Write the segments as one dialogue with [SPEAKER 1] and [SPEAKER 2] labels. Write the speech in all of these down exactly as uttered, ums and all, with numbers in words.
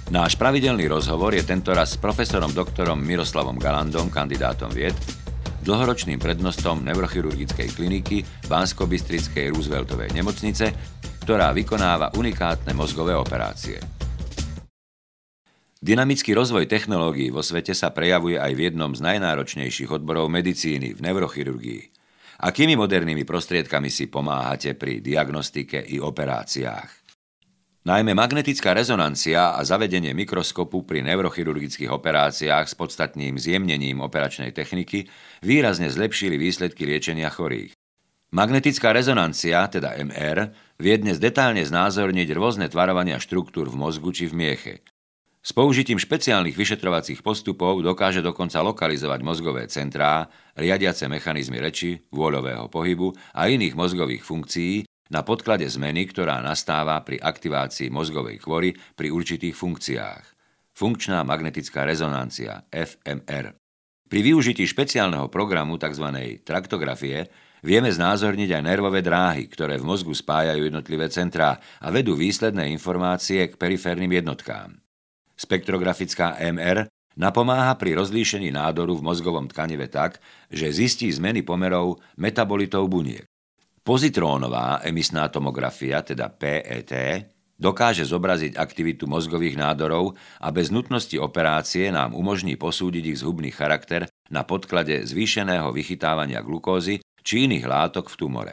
[SPEAKER 1] Náš pravidelný rozhovor je tentoraz s profesorom doktorom Miroslavom Galandom, kandidátom vied, dlhoročným prednostom neurochirurgickej kliniky Banskobystrickej Rooseveltovej nemocnice, ktorá vykonáva unikátne mozgové operácie. Dynamický rozvoj technológií vo svete sa prejavuje aj v jednom z najnáročnejších odborov medicíny, v neurochirurgii. Akými modernými prostriedkami si pomáhate pri diagnostike i operáciách? Najmä magnetická rezonancia a zavedenie mikroskopu pri neurochirurgických operáciách s podstatným zjemnením operačnej techniky výrazne zlepšili výsledky liečenia chorých. Magnetická rezonancia, teda em er, vie dnes detailne znázorniť rôzne tvarovania štruktúr v mozgu či v mieche. S použitím špeciálnych vyšetrovacích postupov dokáže dokonca lokalizovať mozgové centrá, riadiace mechanizmy reči, vôľového pohybu a iných mozgových funkcií na podklade zmeny, ktorá nastáva pri aktivácii mozgovej kôry pri určitých funkciách. Funkčná magnetická rezonancia, ef em er. Pri využití špeciálneho programu tzv. Traktografie vieme znázorniť aj nervové dráhy, ktoré v mozgu spájajú jednotlivé centrá a vedú výsledné informácie k periférnym jednotkám. Spektrografická em er napomáha pri rozlíšení nádoru v mozgovom tkanive tak, že zistí zmeny pomerov metabolitov buniek. Pozitrónová emisná tomografia, teda pé é té, dokáže zobraziť aktivitu mozgových nádorov a bez nutnosti operácie nám umožní posúdiť ich zhubný charakter na podklade zvýšeného vychytávania glukózy či iných látok v tumore.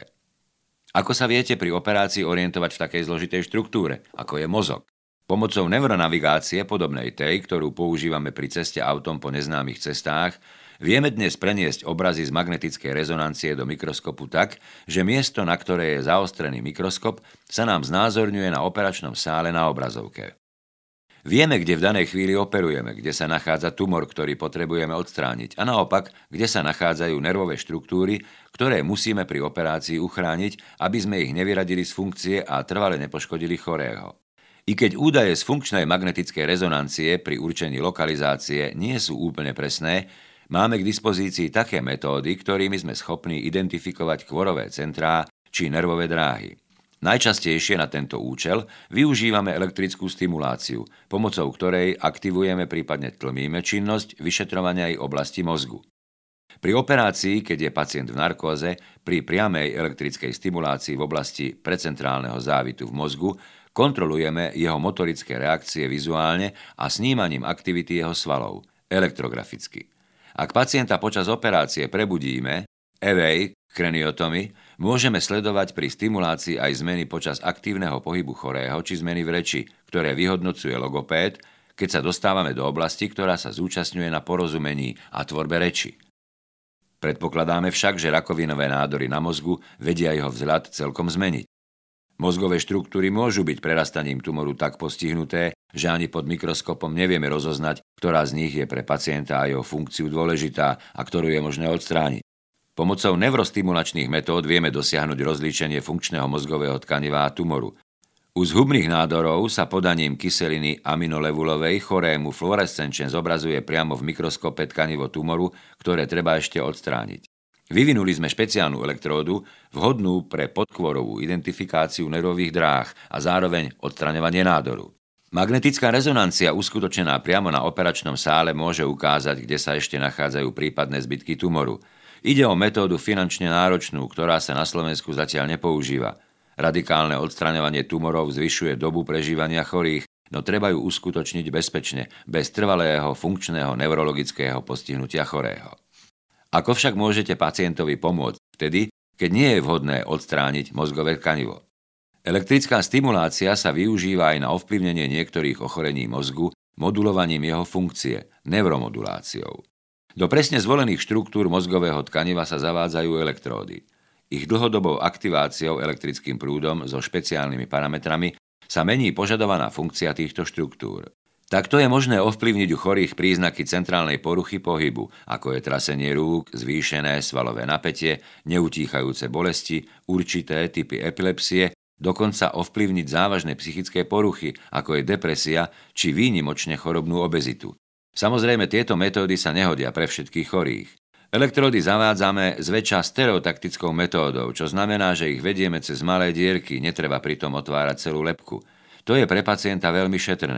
[SPEAKER 1] Ako sa viete pri operácii orientovať v takej zložitej štruktúre, ako je mozog? Pomocou neuronavigácie, podobnej tej, ktorú používame pri ceste autom po neznámych cestách, vieme dnes preniesť obrazy z magnetickej rezonancie do mikroskopu tak, že miesto, na ktoré je zaostrený mikroskop, sa nám znázorňuje na operačnom sále na obrazovke. Vieme, kde v danej chvíli operujeme, kde sa nachádza tumor, ktorý potrebujeme odstrániť, a naopak, kde sa nachádzajú nervové štruktúry, ktoré musíme pri operácii uchrániť, aby sme ich nevyradili z funkcie a trvale nepoškodili chorého. I keď údaje z funkčnej magnetickej rezonancie pri určení lokalizácie nie sú úplne presné, máme k dispozícii také metódy, ktorými sme schopní identifikovať kôrové centrá či nervové dráhy. Najčastejšie na tento účel využívame elektrickú stimuláciu, pomocou ktorej aktivujeme, prípadne tlmíme činnosť vyšetrovania aj oblasti mozgu. Pri operácii, keď je pacient v narkóze, pri priamej elektrickej stimulácii v oblasti precentrálneho závitu v mozgu kontrolujeme jeho motorické reakcie vizuálne a snímaním aktivity jeho svalov, elektrograficky. Ak pacienta počas operácie prebudíme, é vé í, kreniotomy, môžeme sledovať pri stimulácii aj zmeny počas aktívneho pohybu chorého či zmeny v reči, ktoré vyhodnocuje logopéd, keď sa dostávame do oblasti, ktorá sa zúčastňuje na porozumení a tvorbe reči. Predpokladáme však, že rakovinové nádory na mozgu vedia jeho vzhľad celkom zmeniť. Mozgové štruktúry môžu byť prerastaním tumoru tak postihnuté, že ani pod mikroskopom nevieme rozoznať, ktorá z nich je pre pacienta a jeho funkciu dôležitá a ktorú je možné odstrániť. Pomocou neurostimulačných metód vieme dosiahnuť rozlíčenie funkčného mozgového tkaniva a tumoru. U zhubných nádorov sa podaním kyseliny aminolevulovej chorému fluorescenčne zobrazuje priamo v mikroskope tkanivo tumoru, ktoré treba ešte odstrániť. Vyvinuli sme špeciálnu elektródu, vhodnú pre podkôrovú identifikáciu nervových dráh a zároveň odstraňovanie nádoru. Magnetická rezonancia uskutočnená priamo na operačnom sále môže ukázať, kde sa ešte nachádzajú prípadné zbytky tumoru. Ide o metódu finančne náročnú, ktorá sa na Slovensku zatiaľ nepoužíva. Radikálne odstraňovanie tumorov zvyšuje dobu prežívania chorých, no treba ju uskutočniť bezpečne, bez trvalého funkčného neurologického postihnutia chorého. Ako však môžete pacientovi pomôcť vtedy, keď nie je vhodné odstrániť mozgové tkanivo? Elektrická stimulácia sa využíva aj na ovplyvnenie niektorých ochorení mozgu modulovaním jeho funkcie, neuromoduláciou. Do presne zvolených štruktúr mozgového tkaniva sa zavádzajú elektródy. Ich dlhodobou aktiváciou elektrickým prúdom so špeciálnymi parametrami sa mení požadovaná funkcia týchto štruktúr. Takto je možné ovplyvniť u chorých príznaky centrálnej poruchy pohybu, ako je trasenie rúk, zvýšené svalové napätie, neutíchajúce bolesti, určité typy epilepsie, dokonca ovplyvniť závažné psychické poruchy, ako je depresia či výnimočne chorobnú obezitu. Samozrejme, tieto metódy sa nehodia pre všetkých chorých. Elektródy zavádzame zväčša stereotaktickou metódou, čo znamená, že ich vedieme cez malé dierky, netreba pritom otvárať celú lebku. To je pre pacienta veľmi šetrné.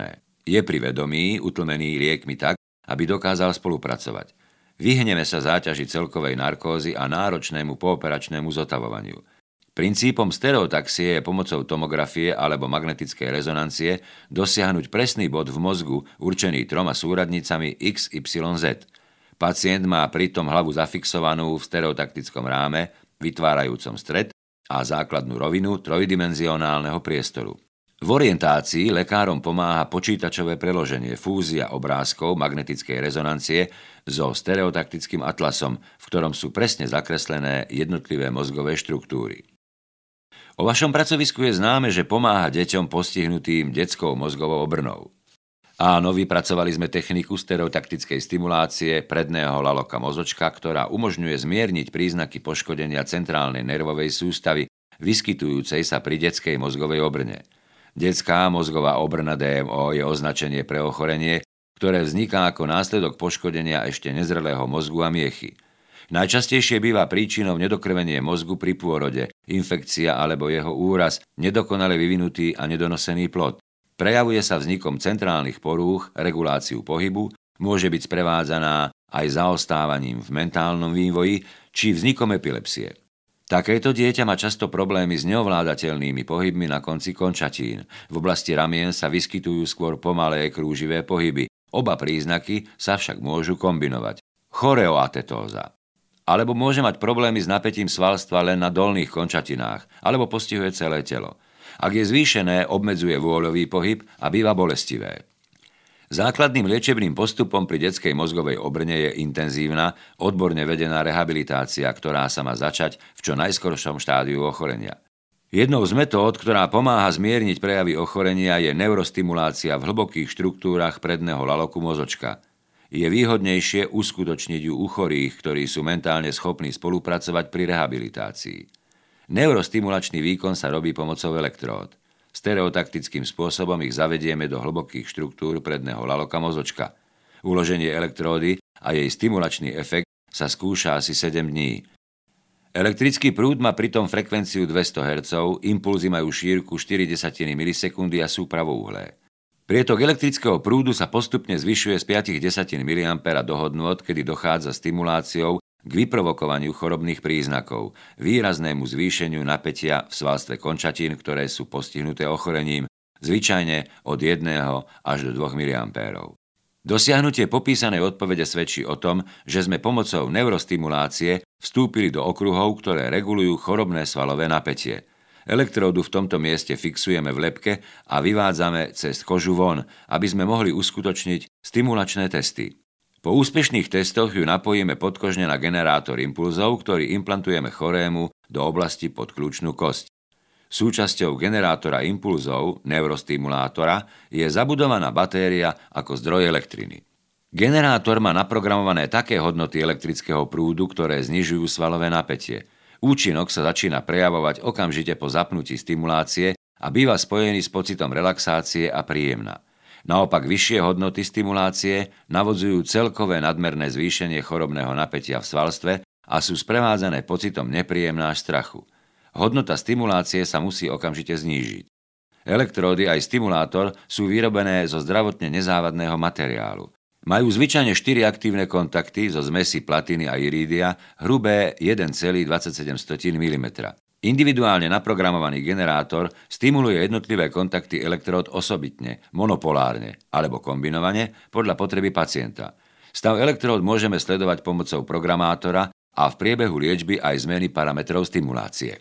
[SPEAKER 1] Je pri vedomí, utlmený liekmi tak, aby dokázal spolupracovať. Vyhneme sa záťaži celkovej narkózy a náročnému pooperačnému zotavovaniu. Princípom stereotaxie je pomocou tomografie alebo magnetickej rezonancie dosiahnuť presný bod v mozgu určený troma súradnicami X Y Z. Pacient má pritom hlavu zafixovanú v stereotaktickom ráme, vytvárajúcom stred a základnú rovinu trojdimenzionálneho priestoru. V orientácii lekárom pomáha počítačové preloženie, fúzia obrázkov magnetickej rezonancie so stereotaktickým atlasom, v ktorom sú presne zakreslené jednotlivé mozgové štruktúry. O vašom pracovisku je známe, že pomáha deťom postihnutým detskou mozgovou obrnou. Áno, vypracovali sme techniku stereotaktickej stimulácie predného laloka mozočka, ktorá umožňuje zmierniť príznaky poškodenia centrálnej nervovej sústavy, vyskytujúcej sa pri detskej mozgovej obrne. Detská mozgová obrna dé em ó je označenie pre ochorenie, ktoré vzniká ako následok poškodenia ešte nezrelého mozgu a miechy. Najčastejšie býva príčinou nedokrvenie mozgu pri pôrode, infekcia alebo jeho úraz, nedokonale vyvinutý a nedonosený plod. Prejavuje sa vznikom centrálnych porúch, reguláciu pohybu, môže byť sprevádzaná aj zaostávaním v mentálnom vývoji či vznikom epilepsie. Takéto dieťa má často problémy s neovládateľnými pohybmi na konci končatín. V oblasti ramien sa vyskytujú skôr pomalé krúživé pohyby. Oba príznaky sa však môžu kombinovať. Choreoatetóza. Alebo môže mať problémy s napätím svalstva len na dolných končatinách, alebo postihuje celé telo. Ak je zvýšené, obmedzuje vôľový pohyb a býva bolestivé. Základným liečebným postupom pri detskej mozgovej obrne je intenzívna, odborne vedená rehabilitácia, ktorá sa má začať v čo najskoršom štádiu ochorenia. Jednou z metód, ktorá pomáha zmierniť prejavy ochorenia, je neurostimulácia v hlbokých štruktúrach predného laloku mozočka. Je výhodnejšie uskutočniť ju u chorých, ktorí sú mentálne schopní spolupracovať pri rehabilitácii. Neurostimulačný výkon sa robí pomocou elektród. Stereotaktickým spôsobom ich zavedieme do hlbokých štruktúr predného laloka mozočka. Uloženie elektródy a jej stimulačný efekt sa skúša asi sedem dní. Elektrický prúd má pritom frekvenciu dvesto hertzov, impulzy majú šírku štyri desatiny milisekundy a sú pravouhlé. Prietok elektrického prúdu sa postupne zvyšuje z päť desatín miliampéra do hodnôt, kedy dochádza stimuláciou k vyprovokovaniu chorobných príznakov, výraznému zvýšeniu napätia v svalstve končatín, ktoré sú postihnuté ochorením, zvyčajne od jedného až do dvoch miliampérov. Dosiahnutie popísanej odpovede svedčí o tom, že sme pomocou neurostimulácie vstúpili do okruhov, ktoré regulujú chorobné svalové napätie. Elektródu v tomto mieste fixujeme v lebke a vyvádzame cez kožu von, aby sme mohli uskutočniť stimulačné testy. Po úspešných testoch ju napojíme podkožne na generátor impulzov, ktorý implantujeme chorému do oblasti pod kľúčnú kosť. Súčasťou generátora impulzov, neurostimulátora, je zabudovaná batéria ako zdroj elektriny. Generátor má naprogramované také hodnoty elektrického prúdu, ktoré znižujú svalové napätie. Účinok sa začína prejavovať okamžite po zapnutí stimulácie a býva spojený s pocitom relaxácie a príjemná. Naopak vyššie hodnoty stimulácie navodzujú celkové nadmerné zvýšenie chorobného napätia v svalstve a sú sprevádzané pocitom nepríjemná až strachu. Hodnota stimulácie sa musí okamžite znížiť. Elektródy aj stimulátor sú vyrobené zo zdravotne nezávadného materiálu. Majú zvyčajne štyri aktívne kontakty zo zmesi platiny a irídia, hrubé jeden celá dvadsaťsedem milimetra. Individuálne naprogramovaný generátor stimuluje jednotlivé kontakty elektród osobitne, monopolárne alebo kombinovane podľa potreby pacienta. Stav elektród môžeme sledovať pomocou programátora a v priebehu liečby aj zmeny parametrov stimulácie.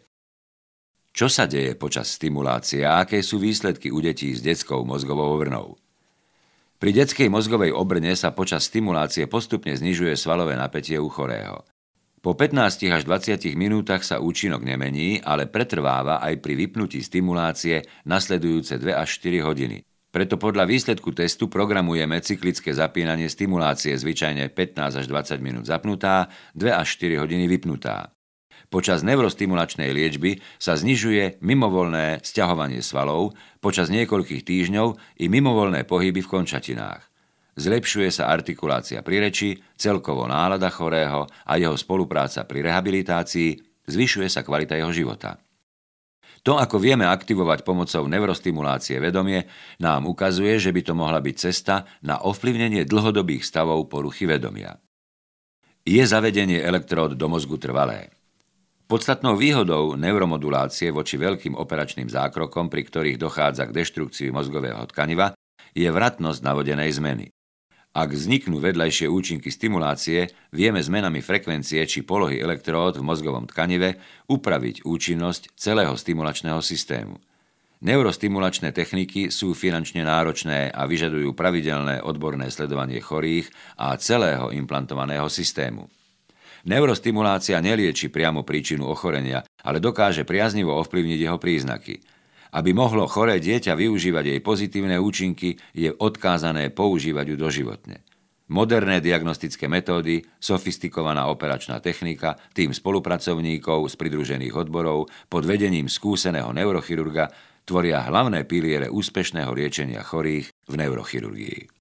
[SPEAKER 1] Čo sa deje počas stimulácie a aké sú výsledky u detí s detskou mozgovou obrnou? Pri detskej mozgovej obrne sa počas stimulácie postupne znižuje svalové napätie u chorého. Po pätnástich až dvadsiatich minútach sa účinok nemení, ale pretrváva aj pri vypnutí stimulácie nasledujúce dve až štyri hodiny. Preto podľa výsledku testu programujeme cyklické zapínanie stimulácie, zvyčajne pätnásť až dvadsať minút zapnutá, dve až štyri hodiny vypnutá. Počas neurostimulačnej liečby sa znižuje mimovoľné sťahovanie svalov, počas niekoľkých týždňov i mimovoľné pohyby v končatinách. Zlepšuje sa artikulácia pri reči, celkovo nálada chorého a jeho spolupráca pri rehabilitácii, zvyšuje sa kvalita jeho života. To, ako vieme aktivovať pomocou neurostimulácie vedomie, nám ukazuje, že by to mohla byť cesta na ovplyvnenie dlhodobých stavov poruchy vedomia. Je zavedenie elektród do mozgu trvalé. Podstatnou výhodou neuromodulácie voči veľkým operačným zákrokom, pri ktorých dochádza k deštrukcii mozgového tkaniva, je vratnosť navodenej zmeny. Ak vzniknú vedľajšie účinky stimulácie, vieme zmenami frekvencie či polohy elektród v mozgovom tkanive upraviť účinnosť celého stimulačného systému. Neurostimulačné techniky sú finančne náročné a vyžadujú pravidelné odborné sledovanie chorých a celého implantovaného systému. Neurostimulácia nelieči priamo príčinu ochorenia, ale dokáže priaznivo ovplyvniť jeho príznaky. Aby mohlo choré dieťa využívať jej pozitívne účinky, je odkázané používať ju doživotne. Moderné diagnostické metódy, sofistikovaná operačná technika, tím spolupracovníkov z pridružených odborov pod vedením skúseného neurochirurga tvoria hlavné piliere úspešného liečenia chorých v neurochirurgii.